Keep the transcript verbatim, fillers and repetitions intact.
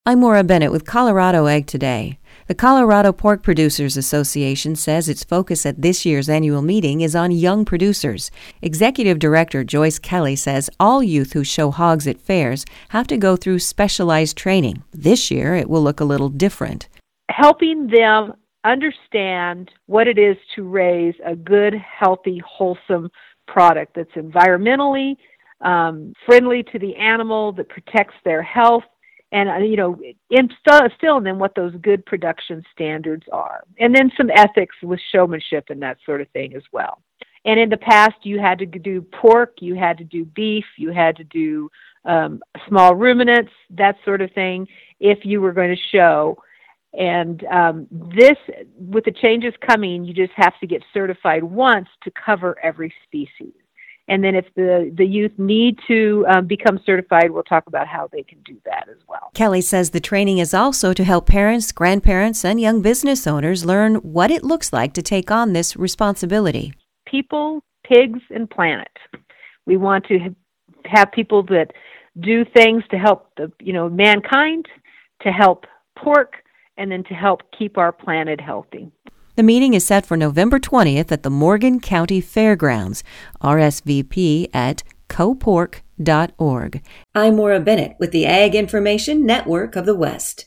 I'm Maura Bennett with Colorado Ag Today. The Colorado Pork Producers Association says its focus at this year's annual meeting is on young producers. Executive Director Joyce Kelly says all youth who show hogs at fairs have to go through specialized training. This year, it will look a little different. Helping them understand what it is to raise a good, healthy, wholesome product that's environmentally um, friendly to the animal, that protects their health, and, uh, you know, instilling them what those good production standards are. And then some ethics with showmanship and that sort of thing as well. And in the past, you had to do pork, you had to do beef, you had to do um, small ruminants, that sort of thing, if you were going to show. And um, this, with the changes coming, you just have to get certified once to cover every species. And then if the, the youth need to um, become certified, we'll talk about how they can do that as well. Kelly says the training is also to help parents, grandparents, and young business owners learn what it looks like to take on this responsibility. People, pigs, and planet. We want to have people that do things to help the, you know, mankind, to help pork, and then to help keep our planet healthy. The meeting is set for November twentieth at the Morgan County Fairgrounds. R S V P at co pork dot org. I'm Maura Bennett with the Ag Information Network of the West.